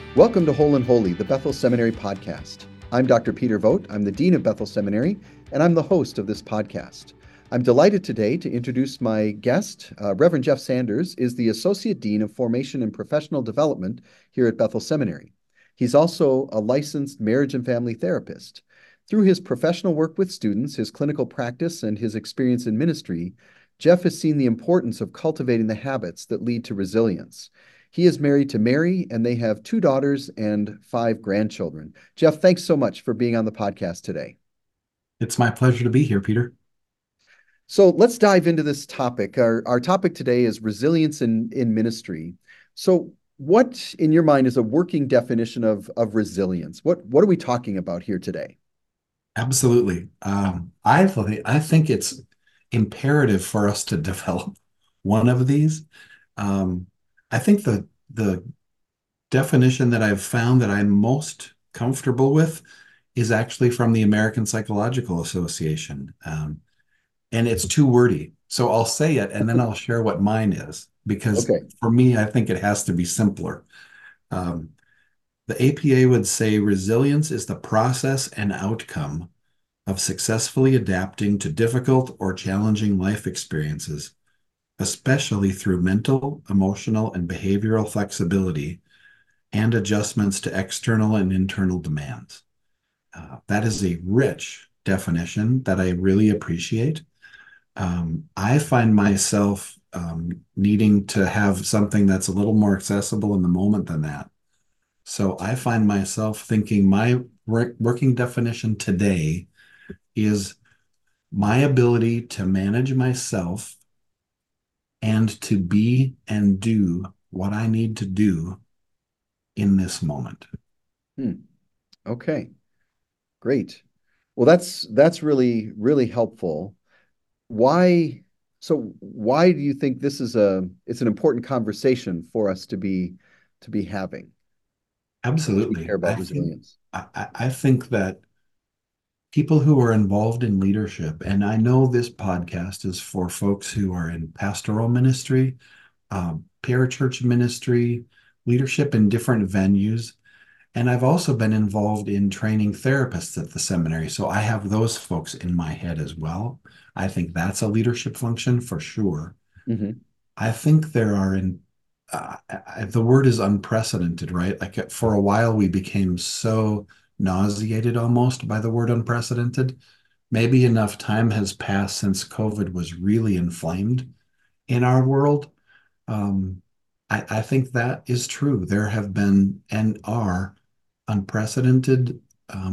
Welcome to Whole and Holy, the Bethel Seminary podcast. I'm Dr. Peter Vogt. I'm the Dean of Bethel Seminary, and I'm the host of this podcast. I'm delighted today to introduce my guest. Reverend Jeff Sanders is the Associate Dean of Formation and Professional Development here at Bethel Seminary. He's also a licensed marriage and family therapist. Through his professional work with students, his clinical practice, and his experience in ministry, Jeff has seen the importance of cultivating the habits that lead to resilience. He is married to Mary, and they have 2 daughters and 5 grandchildren. Jeff, thanks so much for being on the podcast today. It's my pleasure to be here, Peter. So let's dive into this topic. Our topic today is resilience in ministry. So, what in your mind is a working definition of resilience? What are we talking about here today? Absolutely. I think it's imperative for us to develop one of these. Um, I think the definition that I've found that I'm most comfortable with is actually from the American Psychological Association. And it's too wordy. So I'll say it and then I'll share what mine is, because Okay. for me, I think it has to be simpler. Um, the APA would say resilience is the process and outcome of successfully adapting to difficult or challenging life experiences, especially through mental, emotional, and behavioral flexibility and adjustments to external and internal demands. That is a rich definition that I really appreciate. I find myself needing to have something that's a little more accessible in the moment than that. So I find myself thinking my working definition today is my ability to manage myself and to be and do what I need to do in this moment. Hmm. Okay. Great. Well, that's really helpful. Why, why do you think it's an important conversation for us to be having as we care Absolutely. about resilience? I think that people who are involved in leadership, and I know this podcast is for folks who are in pastoral ministry, parachurch ministry, leadership in different venues. And I've also been involved in training therapists at the seminary. So I have those folks in my head as well. I think that's a leadership function for sure. Hmm. I think there are the word is unprecedented, right? Like for a while, we became so nauseated almost by the word unprecedented. Maybe enough time has passed since COVID was really inflamed in our world. Um, I think that is true. There have been and are unprecedented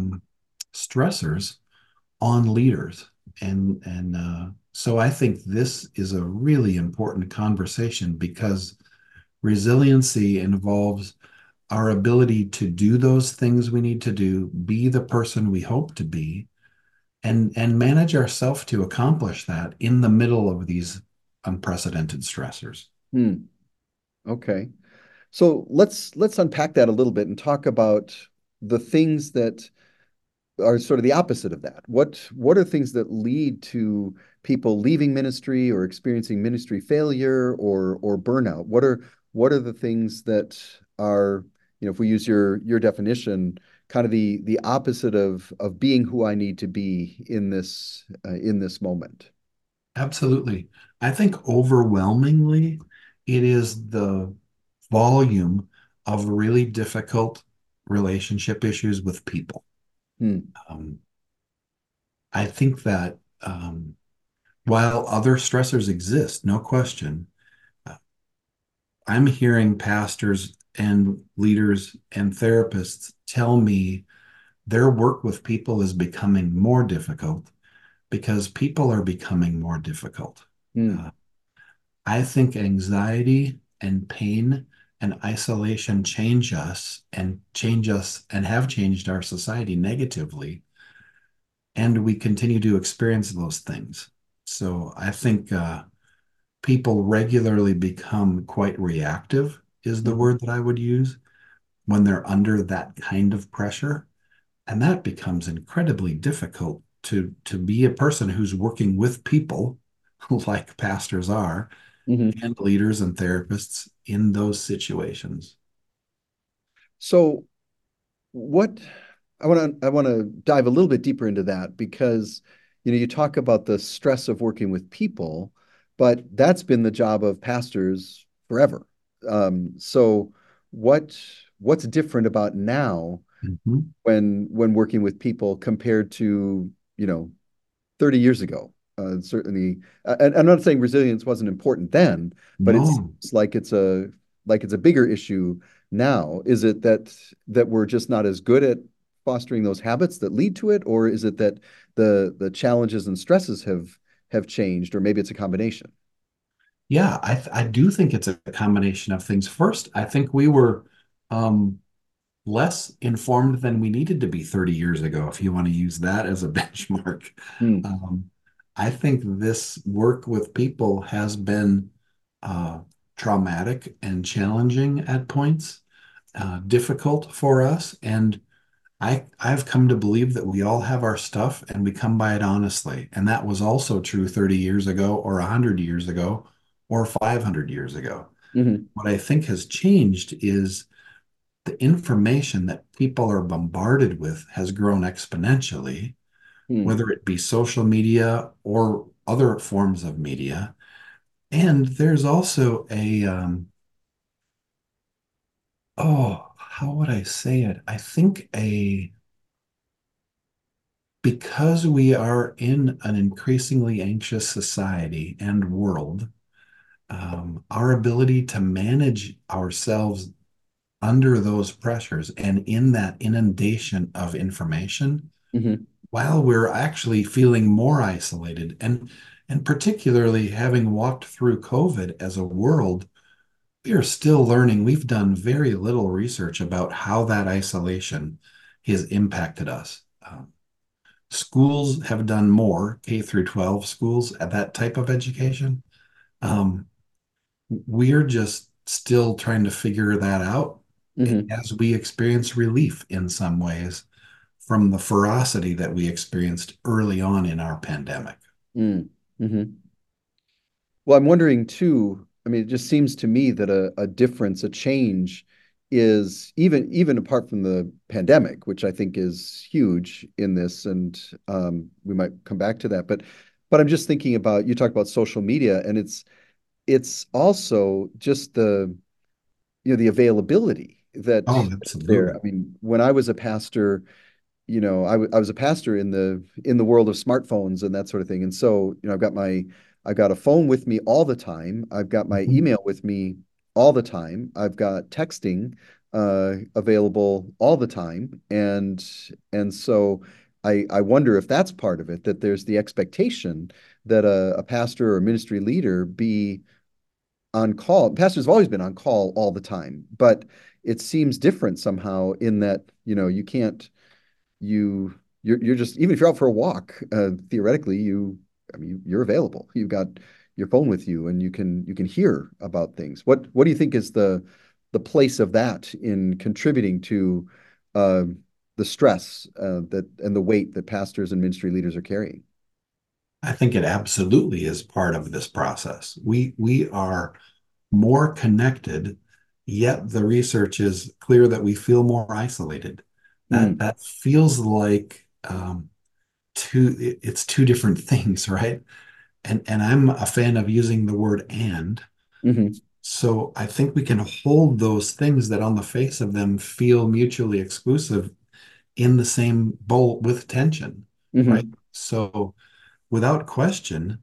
stressors on leaders. And so I think this is a really important conversation because resiliency involves our ability to do those things we need to do, be the person we hope to be, and manage ourselves to accomplish that in the middle of these unprecedented stressors. Hmm. Okay. So let's unpack that a little bit and talk about the things that are sort of the opposite of that. What are things that lead to people leaving ministry or experiencing ministry failure or burnout? What are the things that are, if we use your definition, kind of the opposite of being who I need to be in this moment? Absolutely. I think overwhelmingly, it is the volume of really difficult relationship issues with people. Hmm. Um, I think that while other stressors exist, no question, uh, I'm hearing pastors and leaders and therapists tell me their work with people is becoming more difficult because people are becoming more difficult. Hmm. Uh, I think anxiety and pain and isolation change us and have changed our society negatively. And we continue to experience those things. So I think people regularly become quite reactive, is the Mhm. word that I would use, when they're under that kind of pressure. And that becomes incredibly difficult to be a person who's working with people like pastors are Mhm. and leaders and therapists in those situations. So what I want to dive a little bit deeper into that because you talk about the stress of working with people, but that's been the job of pastors forever. So what what's different about now Mhm. when working with people compared to, 30 years ago? Certainly, and I'm not saying resilience wasn't important then, but it No. seems like it's a bigger issue now. Is it that we're just not as good at fostering those habits that lead to it, or is it that the challenges and stresses have changed, or maybe it's a combination? Yeah, I do think it's a combination of things. First, I think we were um, less informed than we needed to be 30 years ago, if you want to use that as a benchmark. Hmm. Um, I think this work with people has been uh, traumatic and challenging at points, difficult for us. And I've come to believe that we all have our stuff and we come by it honestly. And that was also true 30 years ago, or 100 years ago, or 500 years ago. Hmm. What I think has changed is the information that people are bombarded with has grown exponentially, Hmm. whether it be social media or other forms of media. And there's also how would I say it? I think because we are in an increasingly anxious society and world, our ability to manage ourselves under those pressures and in that inundation of information Hmm. while we're actually feeling more isolated, and particularly having walked through COVID as a world, we are still learning. We've done very little research about how that isolation has impacted us. Schools have done more, K through 12 schools at that type of education. Um, we're just still trying to figure that out Hmm. as we experience relief in some ways from the ferocity that we experienced early on in our pandemic. Hmm. Hmm. Well, I'm wondering too. I mean, it just seems to me that a difference, a change is even apart from the pandemic, which I think is huge in this, and we might come back to that. But I'm just thinking about, you talk about social media, and it's also just the availability Oh, that's there. I absolutely. mean, when I was a pastor, I was a pastor in the world of smartphones and that sort of thing. And so, I've got a phone with me all the time. I've got my Mhm. email with me all the time. I've got texting available all the time. And so I wonder if that's part of it, that there's the expectation that a pastor or a ministry leader be on call. Pastors have always been on call all the time, but it seems different somehow in that, you can't you're just, even if you're out for a walk, theoretically, I mean, you're available. You've got your phone with you, and you can hear about things. What do you think is the place of that in contributing to uh, the stress that and the weight that pastors and ministry leaders are carrying? I think it absolutely is part of this process. We are more connected, yet the research is clear that we feel more isolated. That Mm, that feels like it's two different things, right? And I'm a fan of using the word and. hmm. So I think we can hold those things that on the face of them feel mutually exclusive in the same bowl with tension, right? Hmm. So without question,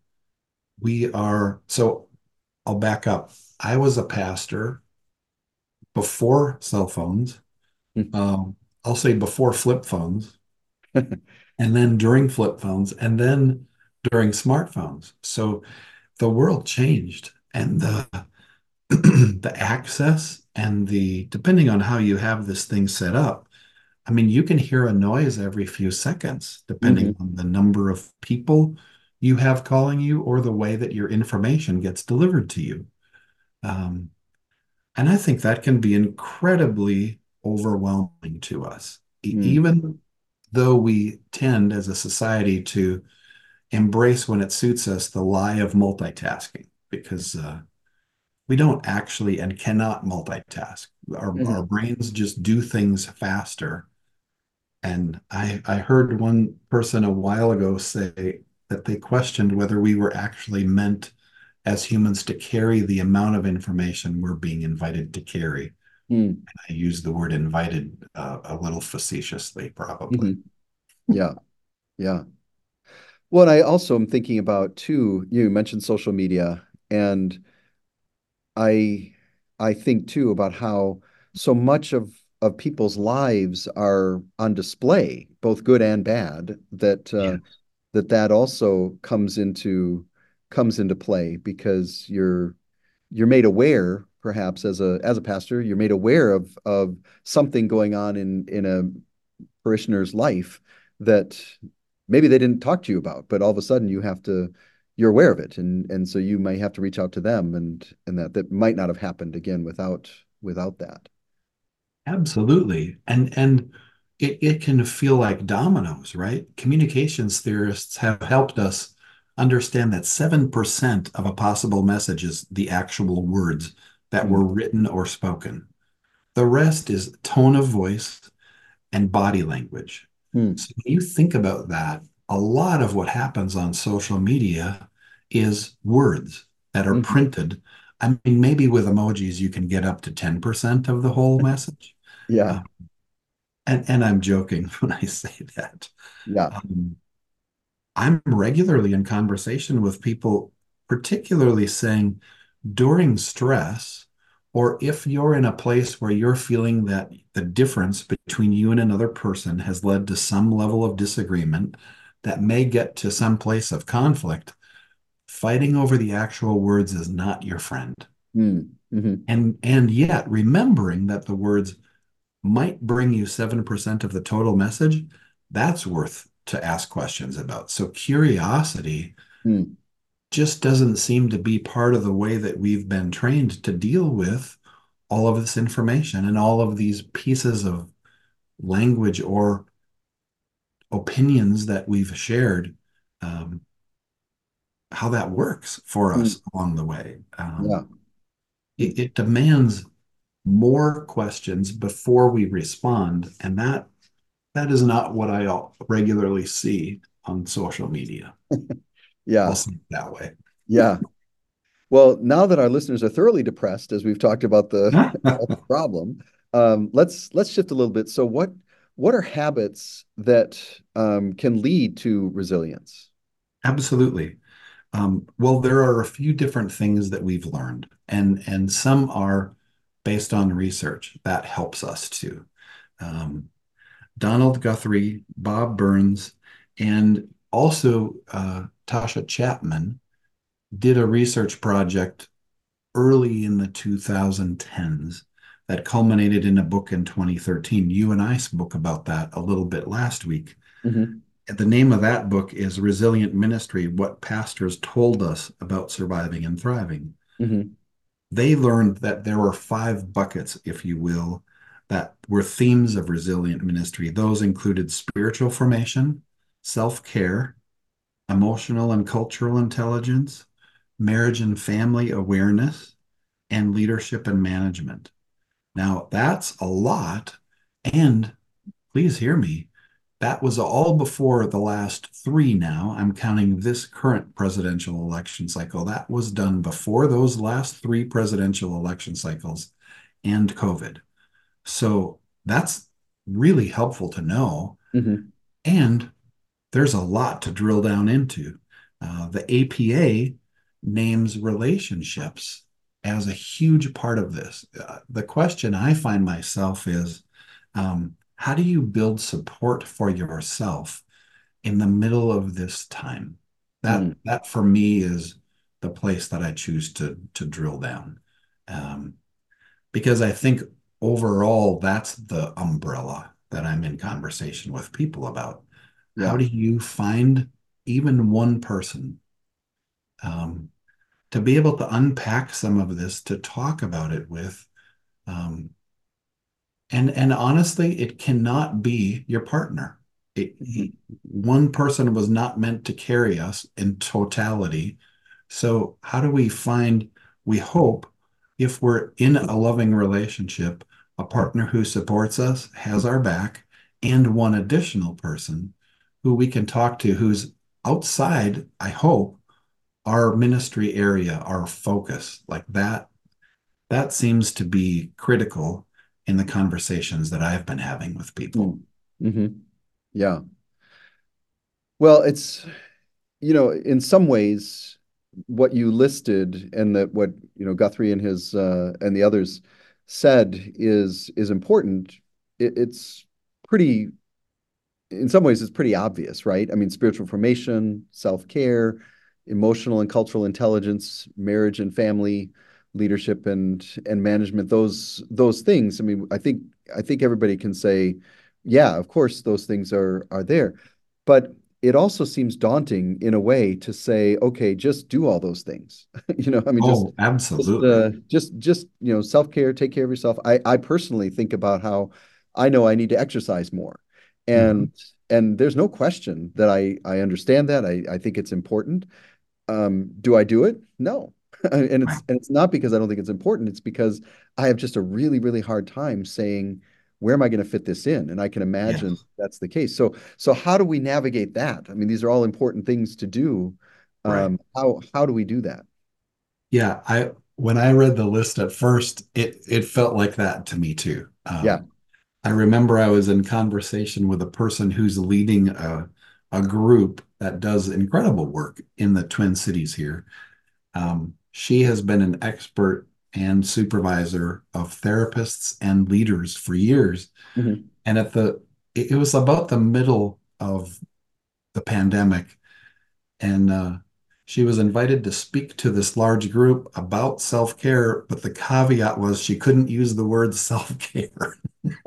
so I'll back up. I was a pastor before cell phones. Um, I'll say before flip phones, and then during flip phones, and then during smartphones. So the world changed, and the the access and the depending on how you have this thing set up. I mean, you can hear a noise every few seconds, depending Hmm. on the number of people you have calling you or the way that your information gets delivered to you. Um, and I think that can be incredibly overwhelming to us, Mm. even though we tend as a society to embrace when it suits us the lie of multitasking, because we don't actually and cannot multitask. Our Hmm. brains just do things faster. And I heard one person a while ago say that they questioned whether we were actually meant as humans to carry the amount of information we're being invited to carry. Hmm. I use the word invited a little facetiously, probably. Hmm. Yeah. Yeah. Well, and I also am thinking about too, you mentioned social media, and I I think too about how so much of people's lives are on display, both good and bad, Yes. that also comes into play because you're made aware, perhaps as a pastor, you're made aware of something going on in a parishioner's life that maybe they didn't talk to you about, but all of a sudden you're aware of it, and so you might have to reach out to them, and that might not have happened again without that. Absolutely. And it can feel like dominoes, right? Communications theorists have helped us understand that 7% of a possible message is the actual words that Mm, were written or spoken. The rest is tone of voice and body language. mm, So when you think about that, a lot of what happens on social media is words that are mhm. printed. I mean, maybe with emojis, you can get up to 10% of the whole message. Yeah, Uh, and I'm joking when I say that. yeah. Um, I'm regularly in conversation with people, particularly saying during stress, or if you're in a place where you're feeling that the difference between you and another person has led to some level of disagreement that may get to some place of conflict, fighting over the actual words is not your friend. Mm, mhm. And yet remembering that the words might bring you 7% of the total message, that's worth to ask questions about. So curiosity Mm, just doesn't seem to be part of the way that we've been trained to deal with all of this information and all of these pieces of language or opinions that we've shared, um, how that works for mm. us along the way. Yeah. Mm, It demands more questions before we respond, and that is not what I regularly see on social media. I'll yeah. say it that way. Yeah. Well, now that our listeners are thoroughly depressed, as we've talked about the about the problem, let's shift a little bit. So, what are habits that can lead to resilience? Absolutely. Well, there are a few different things that we've learned, and some are based on research that helps us too. Um, Donald Guthrie, Bob Burns, and also Tasha Chapman did a research project early in the 2010s that culminated in a book in 2013. You and I spoke about that a little bit last week. Hmm. The name of that book is Resilient Ministry: What Pastors Told Us About Surviving and Thriving. Hmm. They learned that there were five buckets, if you will, that were themes of resilient ministry. Those included spiritual formation, self care, emotional and cultural intelligence, marriage and family awareness, and leadership and management. Now, that's a lot. And please hear me. That was all before the last three now. I'm counting this current presidential election cycle. That was done before those last three presidential election cycles and COVID. So that's really helpful to know. Hmm. And there's a lot to drill down into. The APA names relationships as a huge part of this. The question I find myself is, how do you build support for yourself in the middle of this time? Hmm. That for me is the place that I choose to drill down, um, because I think overall that's the umbrella that I'm in conversation with people about. How Yeah. do you find even one person um, to be able to unpack some of this, to talk about it with? Um, and honestly, it cannot be your partner. One person was not meant to carry us in totality. So how do we find, we hope, if we're in a loving relationship, a partner who supports us, has our back, and one additional person who we can talk to who's outside, I hope, our ministry area, our focus, like that seems to be critical in the conversations that I've been having with people. Mm-hmm. Yeah. Well, in some ways, what you listed and that what, Guthrie and his and the others said is important. It's pretty, in some ways, it's pretty obvious, right? I mean, spiritual formation, self-care, emotional and cultural intelligence, marriage and family, leadership and management, those things. I mean, I think everybody can say, yeah, of course, those things are there. But it also seems daunting in a way to say, okay, just do all those things. I mean, just Oh, absolutely. self-care, take care of yourself. I personally think about how I know I need to exercise more. Mhm. And and there's no question that I understand that. I think it's important. Do I do it? No. And Right. it's not because I don't think it's important. It's because I have just a really, really hard time saying, where am I going to fit this in? And I can imagine Yes. that's the case. So how do we navigate that? I mean, these are all important things to do. Right. How do we do that? Yeah, I when I read the list at first, it felt like that to me too. Yeah. I remember I was in conversation with a person who's leading a group that does incredible work in the Twin Cities here. She has been an expert and supervisor of therapists and leaders for years. Mhm. And it was about the middle of the pandemic, and she was invited to speak to this large group about self-care, but the caveat was she couldn't use the word self-care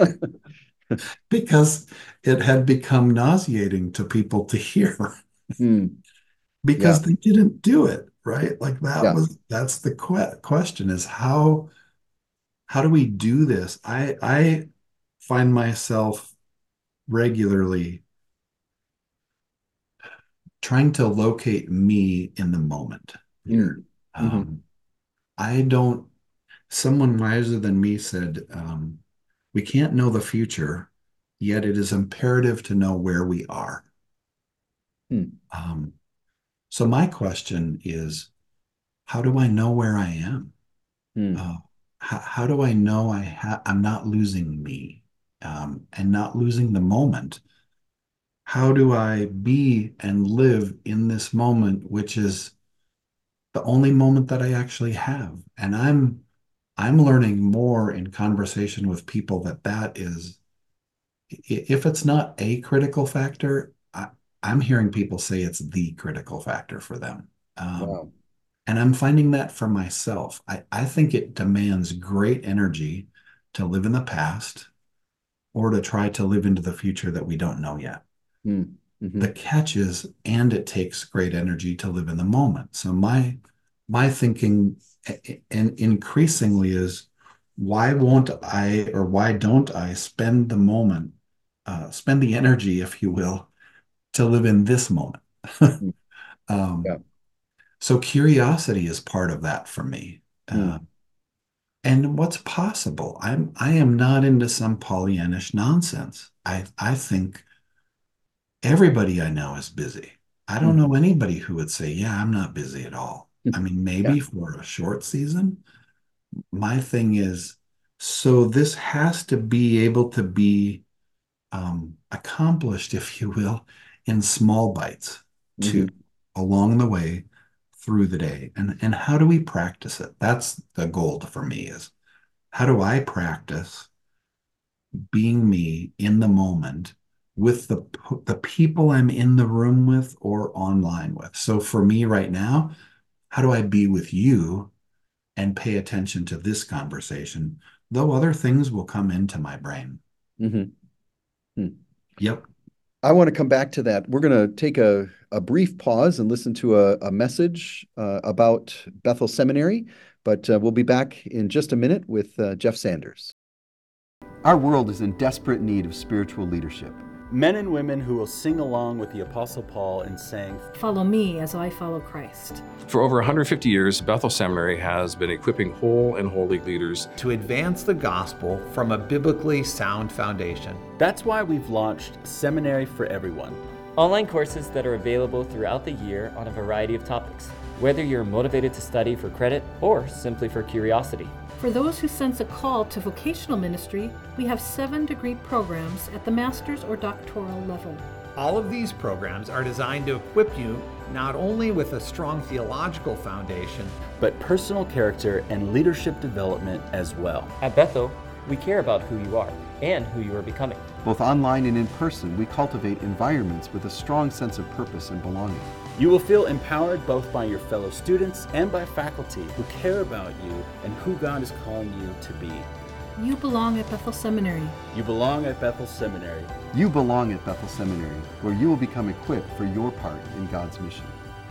because it had become nauseating to people to hear Hmm. Yeah. because they didn't do it, right? Like Yeah. that's the question is how do we do this? I find myself regularly trying to locate me in the moment here. Hmm. Hmm. Um, I don't, someone wiser than me said, we can't know the future, yet it is imperative to know where we are. Hmm. Um, so my question is, how do I know where I am? Hmm. Uh, how do I know I'm not losing me and not losing the moment? How do I be and live in this moment, which is the only moment that I actually have? And I'm learning more in conversation with people that is, if it's not a critical factor, I'm hearing people say it's the critical factor for them. Wow. And I'm finding that for myself. I think it demands great energy to live in the past or to try to live into the future that we don't know yet. Hmm. Hmm. The catch is, and it takes great energy to live in the moment. So my thinking and increasingly is why won't I or why don't I spend the moment, spend the energy, if you will, to live in this moment? Hmm. um, Yeah. so curiosity is part of that for me. Hmm. And what's possible? I am not into some Pollyannish nonsense. I think everybody I know is busy. I don't Hmm. know anybody who would say, yeah, I'm not busy at all. I mean, Yeah. maybe for a short season. My thing is, so this has to be able to be accomplished, if you will, in small bites too, Hmm. along the way through the day. And how do we practice it? That's the goal for me is how do I practice being me in the moment with the people I'm in the room with or online with. So for me right now, how do I be with you and pay attention to this conversation, though other things will come into my brain. Hmm. Hmm. Yep. I want to come back to that. We're going to take a brief pause and listen to a message about Bethel Seminary, but we'll be back in just a minute with Jeff Sanders. Our world is in desperate need of spiritual leadership. Men and women who will sing along with the Apostle Paul in saying, "Follow me as I follow Christ." For over 150 years, Bethel Seminary has been equipping whole and holy leaders to advance the gospel from a biblically sound foundation. That's why we've launched Seminary for Everyone. Online courses that are available throughout the year on a variety of topics, whether you're motivated to study for credit or simply for curiosity. For those who sense a call to vocational ministry, we have 7-degree programs at the master's or doctoral level. All of these programs are designed to equip you not only with a strong theological foundation, but personal character and leadership development as well. At Bethel, we care about who you are and who you are becoming. Both online and in person, we cultivate environments with a strong sense of purpose and belonging. You will feel empowered both by your fellow students and by faculty who care about you and who God is calling you to be. You belong at Bethel Seminary. You belong at Bethel Seminary. You belong at Bethel Seminary, where you will become equipped for your part in God's mission.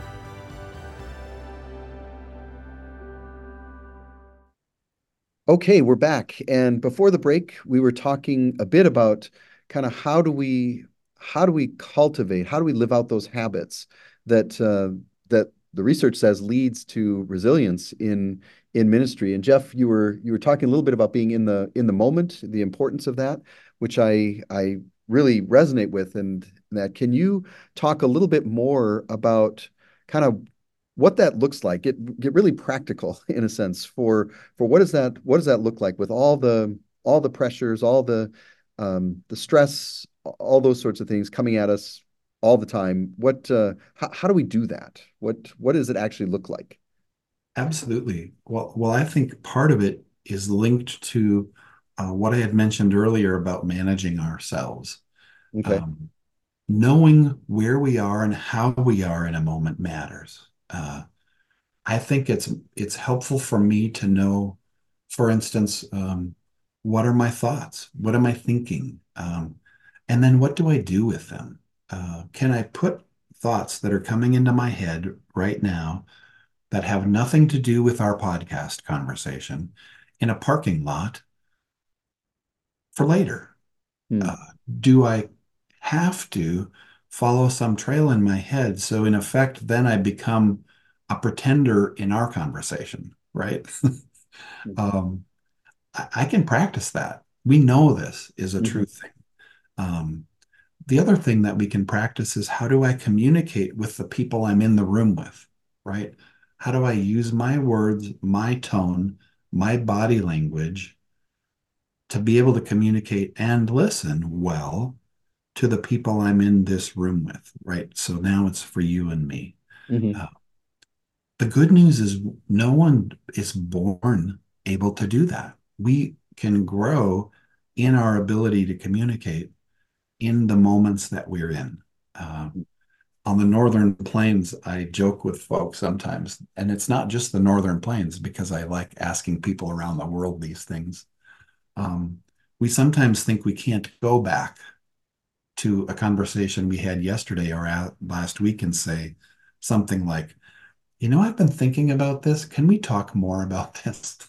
Okay, we're back. And before the break, we were talking a bit about kind of how do we cultivate, how do we live out those habits that that the research says leads to resilience in ministry. And Jeff, you were talking a little bit about being in the moment, the importance of that, which I really resonate with. And that, can you talk a little bit more about kind of what that looks like? Get really practical in a sense for what does that look like with all the pressures, all the stress, all those sorts of things coming at us all the time. How do we do that? What does it actually look like? Absolutely. Well, I think part of it is linked to what I had mentioned earlier about managing ourselves. Okay. Knowing where we are and how we are in a moment matters. I think it's helpful for me to know, for instance, what are my thoughts? What am I thinking? And then what do I do with them? Can I put thoughts that are coming into my head right now that have nothing to do with our podcast conversation in a parking lot for later? Do I have to follow some trail in my head? So in effect, then I become a pretender in our conversation, right? I can practice that. We know this is a true thing. The other thing that we can practice is, how do I communicate with the people I'm in the room with, right? How do I use my words, my tone, my body language to be able to communicate and listen well to the people I'm in this room with, right? So now it's for you and me. The good news is no one is born able to do that. We can grow in our ability to communicate in the moments that we're in. On the Northern Plains, I joke with folks sometimes, and it's not just the Northern Plains, because I like asking people around the world these things. We sometimes think we can't go back to a conversation we had yesterday or last week and say something like, I've been thinking about this. Can we talk more about this?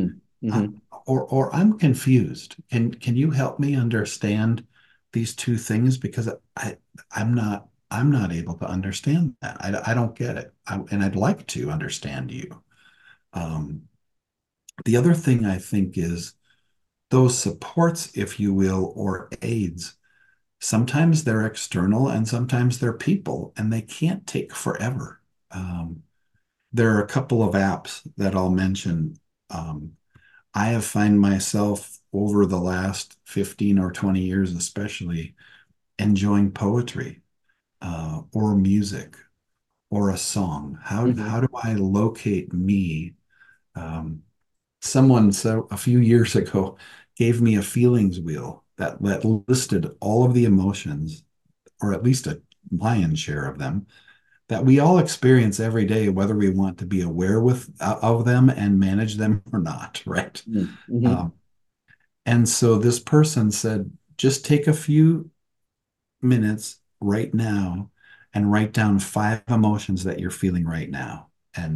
Or I'm confused. Can you help me understand these two things? Because I'm not able to understand that. I don't get it. And I'd like to understand you. The other thing I think is those supports, if you will, or aids. Sometimes they're external and sometimes they're people, and they can't take forever. There are a couple of apps that I'll mention. I have found myself over the last 15 or 20 years, especially, enjoying poetry or music or a song. How do I locate me? Someone a few years ago gave me a feelings wheel that listed all of the emotions, or at least a lion's share of them, that we all experience every day, whether we want to be aware of them and manage them or not, right? And so this person said, just take a few minutes right now and write down 5 emotions that you're feeling right now. And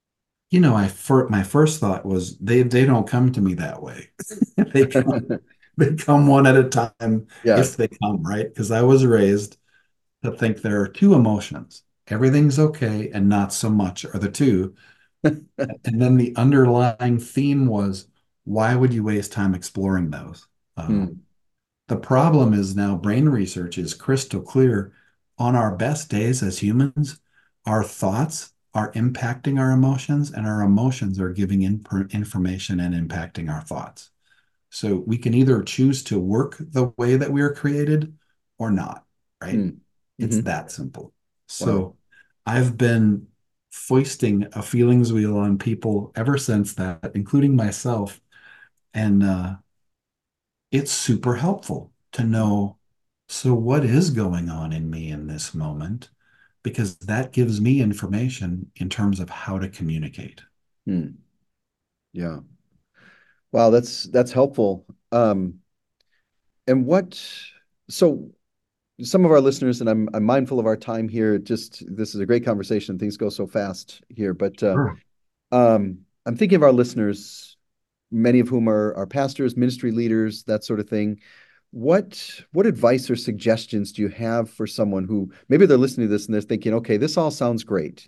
my first thought was, they don't come to me that way. They come one at a time Yeah. if they come, right? Because I was raised to think there are two emotions. Everything's okay and not so much are the two. And then the underlying theme was, why would you waste time exploring those? Hmm. The problem is now brain research is crystal clear. On our best days as humans, our thoughts are impacting our emotions, and our emotions are giving information and impacting our thoughts. So we can either choose to work the way that we are created or not, right? Hmm. It's Hmm. that simple. Wow. So I've been foisting a feelings wheel on people ever since that, including myself. And it's super helpful to know, so what is going on in me in this moment? Because that gives me information in terms of how to communicate. Hmm. Yeah. Wow, that's helpful. And what, so some of our listeners, and I'm mindful of our time here. Just this is a great conversation. Things go so fast here, but Sure. I'm thinking of our listeners, many of whom are pastors, ministry leaders, that sort of thing. What advice or suggestions do you have for someone who maybe they're listening to this and they're thinking, okay, this all sounds great,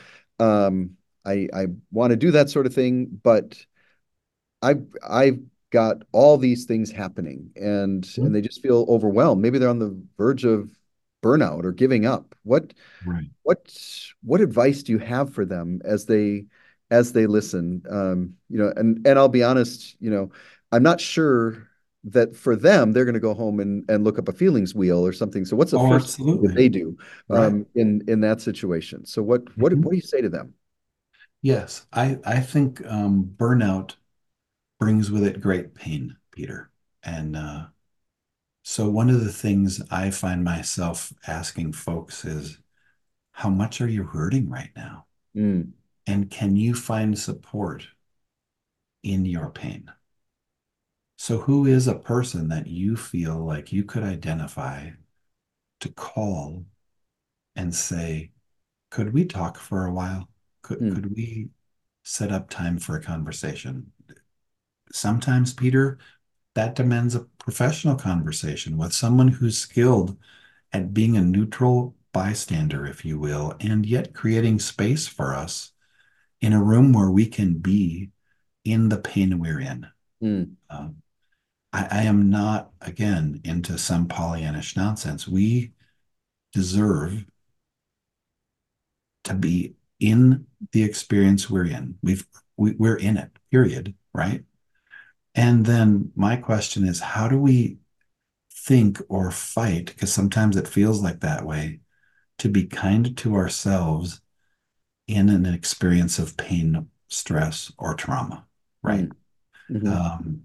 I want to do that sort of thing, but I've got all these things happening and they just feel overwhelmed. Maybe they're on the verge of burnout or giving up. Right. What what advice do you have for them as they listen? And I'll be honest, I'm not sure that for them they're going to go home and look up a feelings wheel or something. So what's the Oh, first thing that absolutely. they do Right. in that situation? So Mhm. what do you say to them? Yes, I think burnout brings with it great pain, Peter. And so one of the things I find myself asking folks is, how much are you hurting right now? Mm, And can you find support in your pain? So who is a person that you feel like you could identify to call and say, could we talk for a while? mm, Could we set up time for a conversation? Sometimes, Peter, that demands a professional conversation with someone who's skilled at being a neutral bystander, if you will, and yet creating space for us in a room where we can be in the pain we're in. mm, Um, I am not, again, into some Pollyannish nonsense. We deserve to be in the experience we're in. We're in it, period, right? And then my question is, how do we think or fight? Because sometimes it feels like that way, to be kind to ourselves in an experience of pain, stress, or trauma, right? mm, mhm, Um,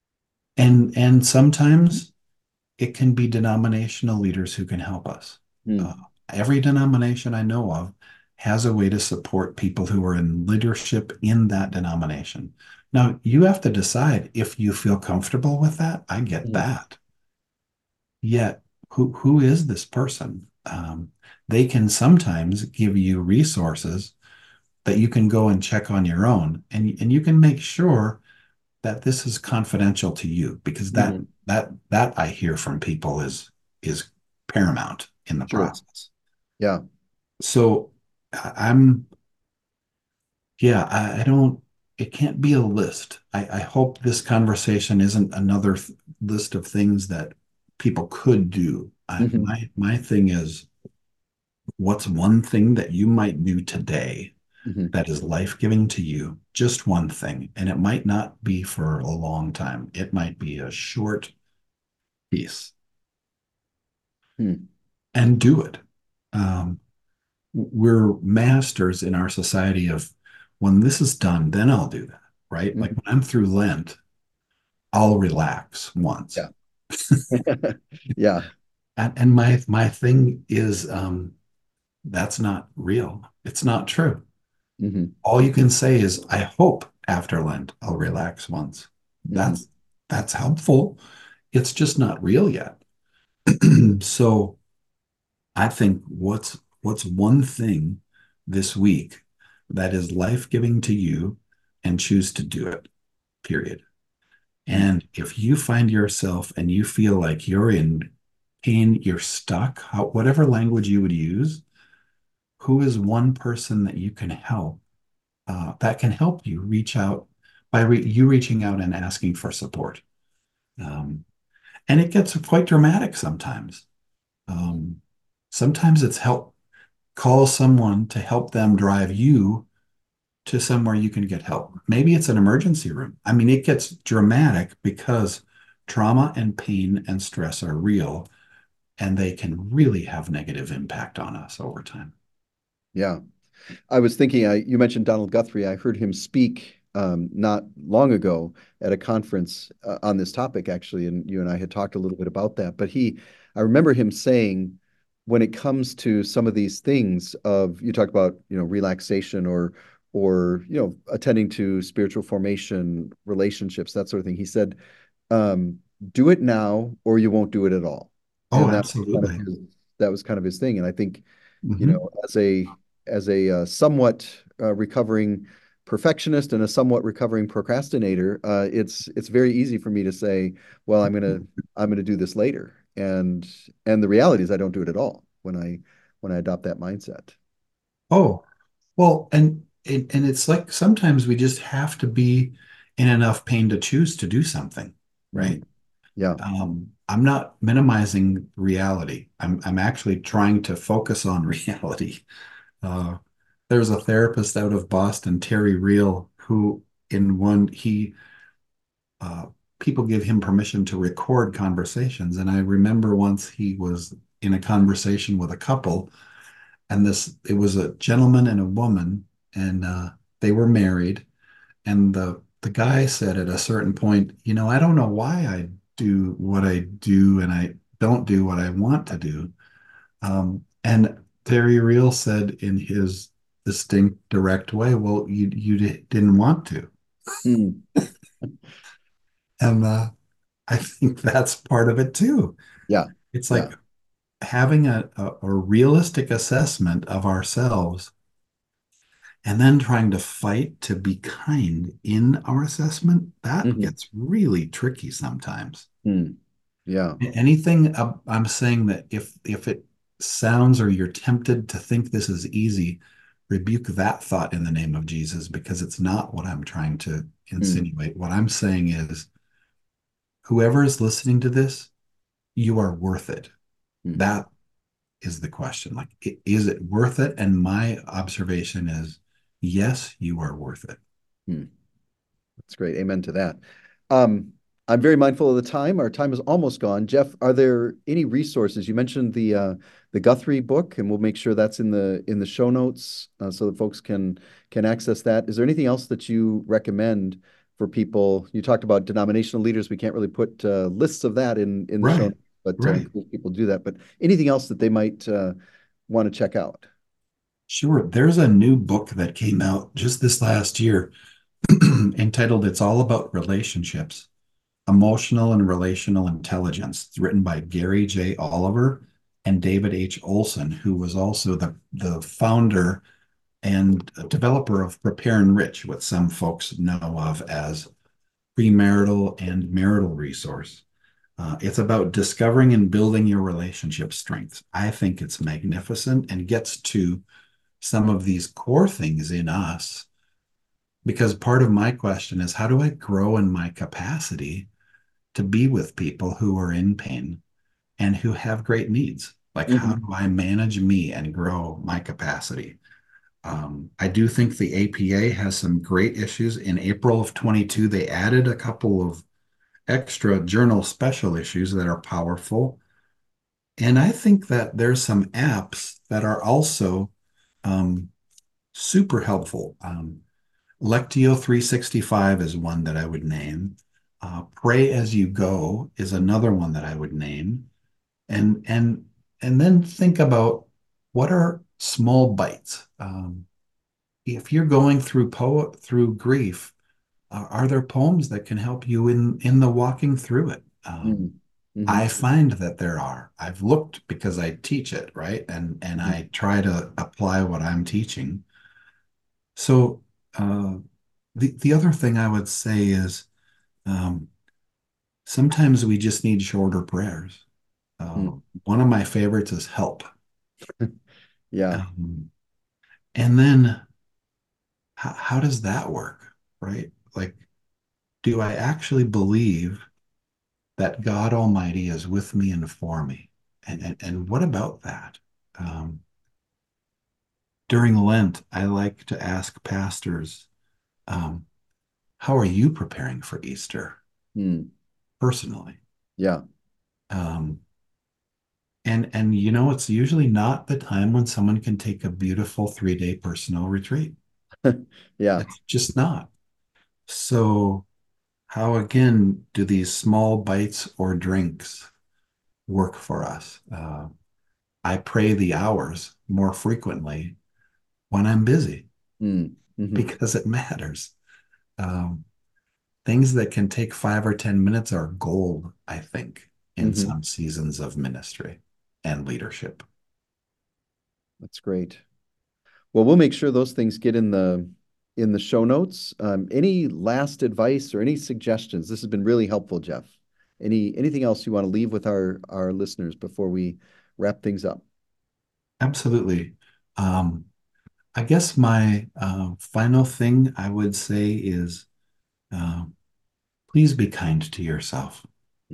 and sometimes it can be denominational leaders who can help us. Uh, mm, every denomination I know of has a way to support people who are in leadership in that denomination. Now, you have to decide if you feel comfortable with that. I get mm, that. Yet, who is this person? They can sometimes give you resources that you can go and check on your own, and you can make sure that this is confidential to you, because mhm. that I hear from people is paramount in the Sure. process. Yeah. So I'm yeah, I don't, it can't be a list. I hope this conversation isn't another list of things that people could do. Mhm, My thing is, what's one thing that you might do today mhm, that is life-giving to you? Just one thing. And it might not be for a long time. It might be a short piece, mm, and do it. Um, we're masters in our society of, when this is done, then I'll do that, right? Like mhm. when I'm through Lent, I'll relax once. Yeah. Yeah. And my thing is, that's not real. It's not true. Mhm, All you can say is, I hope after Lent I'll relax once. mhm, That's helpful. It's just not real yet. So I think, what's one thing this week that is life-giving to you, and choose to do it, period. And if you find yourself and you feel like you're in pain, you're stuck, whatever language you would use, who is one person that you can help that can help you reach out by you reaching out and asking for support. Um, and it gets quite dramatic sometimes. Um, Sometimes it's help, call someone to help them drive you to somewhere you can get help. Maybe it's an emergency room. I mean, it gets dramatic because trauma and pain and stress are real and they can really have negative impact on us over time. Yeah. I was thinking, you mentioned Donald Guthrie. I heard him speak not long ago at a conference on this topic, actually, and you and I had talked a little bit about that. But I remember him saying, when it comes to some of these things of, you talk about, relaxation or attending to spiritual formation, relationships, that sort of thing. He said, do it now or you won't do it at all. Oh, And absolutely. that was kind of his thing. And I think, Hmm. as a somewhat recovering perfectionist and a somewhat recovering procrastinator, it's very easy for me to say, well, I'm gonna do this later. And the reality is I don't do it at all when I adopt that mindset. Oh, well, and it's like sometimes we just have to be in enough pain to choose to do something, right? Mm, yeah. I'm not minimizing reality. I'm actually trying to focus on reality. Uh, there's a therapist out of Boston, Terry Real, who in one he uh, people give him permission to record conversations. And I remember once he was in a conversation with a couple, and it was a gentleman and a woman, and they were married. And the guy said at a certain point, I don't know why I do what I do, and I don't do what I want to do. And Terry Real said in his distinct, direct way, well, you didn't want to. Mm, And I think that's part of it too. yeah. It's Yeah. like having a realistic assessment of ourselves and then trying to fight to be kind in our assessment. That Hmm. gets really tricky sometimes. Mm, yeah. Anything I'm saying that if it sounds or you're tempted to think this is easy, rebuke that thought in the name of Jesus, because it's not what I'm trying to Mm, insinuate. What I'm saying is, whoever is listening to this, you are worth it. mhm, That is the question. Like, is it worth it? And my observation is, yes, you are worth it. mm. That's great. Amen to that. Um, I'm very mindful of the time. Our time is almost gone. Jeff, are there any resources? You mentioned the Guthrie book, and we'll make sure that's in the show notes so that folks can access that. Is there anything else that you recommend for people? You talked about denominational leaders. We can't really put lists of that in the show Right, notes, but right. encourage people to do that. But anything else that they might want to check out? Sure. There's a new book that came out just this last year entitled It's All About Relationships, Emotional and Relational Intelligence. It's written by Gary J. Oliver and David H. Olson, who was also the founder and developer of Prepare and Rich, what some folks know of as premarital and marital resource. It's about discovering and building your relationship strengths. I think it's magnificent and gets to some of these core things in us, because part of my question is, how do I grow in my capacity to be with people who are in pain and who have great needs? Like, how Mhm. do I manage me and grow my capacity? I do think the APA has some great issues. In April of 22, they added a couple of extra journal special issues that are powerful. And I think that there's some apps that are also um, super helpful. Lectio 365 is one that I would name. Pray as you go is another one that I would name. And then think about, what are small bites. If you're going through grief, are there poems that can help you in the walking through it? Mhm. I Mhm. find that there are. I've looked because I teach it, right? And I try to apply what I'm teaching. So the other thing I would say is, um, Sometimes we just need shorter prayers. One of my favorites is help. Yeah. And then how does that work, right? Like, do I actually believe that God Almighty is with me and for me? And what about that? During Lent, I like to ask pastors, how are you preparing for Easter personally? Yeah. And it's usually not the time when someone can take a beautiful 3-day personal retreat. Yeah. It's just not. So how again do these small bites or drinks work for us? I pray the hours more frequently when I'm busy because it matters. Things that can take 5 or 10 minutes are gold, I think, in some seasons of ministry and leadership. That's great. Well, we'll make sure those things get in the show notes. Any last advice or any suggestions? This has been really helpful, Jeff. Anything else you want to leave with our listeners before we wrap things up? Absolutely. I guess my final thing I would say is please be kind to yourself.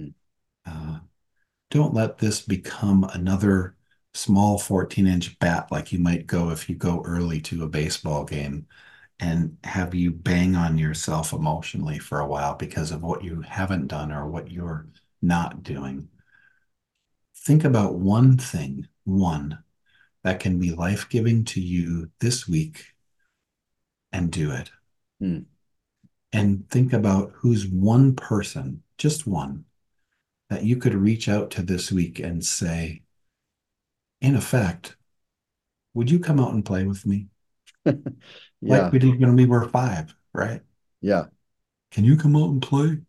Don't let this become another small 14-inch bat like you might go if you go early to a baseball game and have you bang on yourself emotionally for a while because of what you haven't done or what you're not doing. Think about one thing, that can be life-giving to you this week and do it. And think about who's one person, just one, that you could reach out to this week and say, in effect, would you come out and play with me? Like we did when we were 5, right? Yeah. Can you come out and play?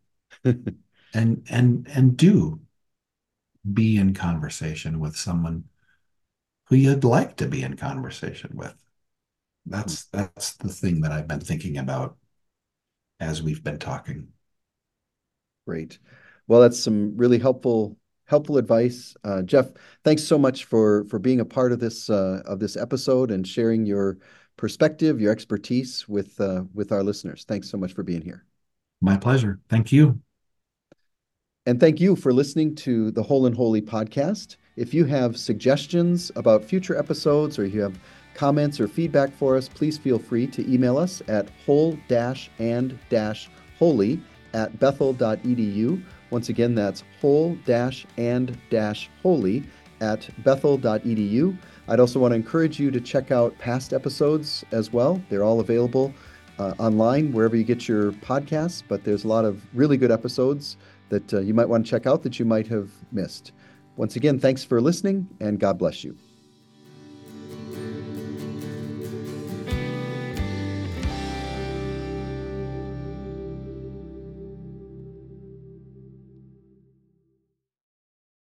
and do be in conversation with someone who you'd like to be in conversation with. That's the thing that I've been thinking about as we've been talking. Great. Well, that's some really helpful advice. Jeff, thanks so much for being a part of this episode and sharing your perspective, your expertise with our listeners. Thanks so much for being here. My pleasure. Thank you. And thank you for listening to the Whole and Holy podcast. If you have suggestions about future episodes or you have comments or feedback for us, please feel free to email us at whole-and-holy@bethel.edu. Once again, that's whole-and-holy@bethel.edu. I'd also want to encourage you to check out past episodes as well. They're all available online, wherever you get your podcasts, but there's a lot of really good episodes that you might want to check out that you might have missed. Once again, thanks for listening, and God bless you.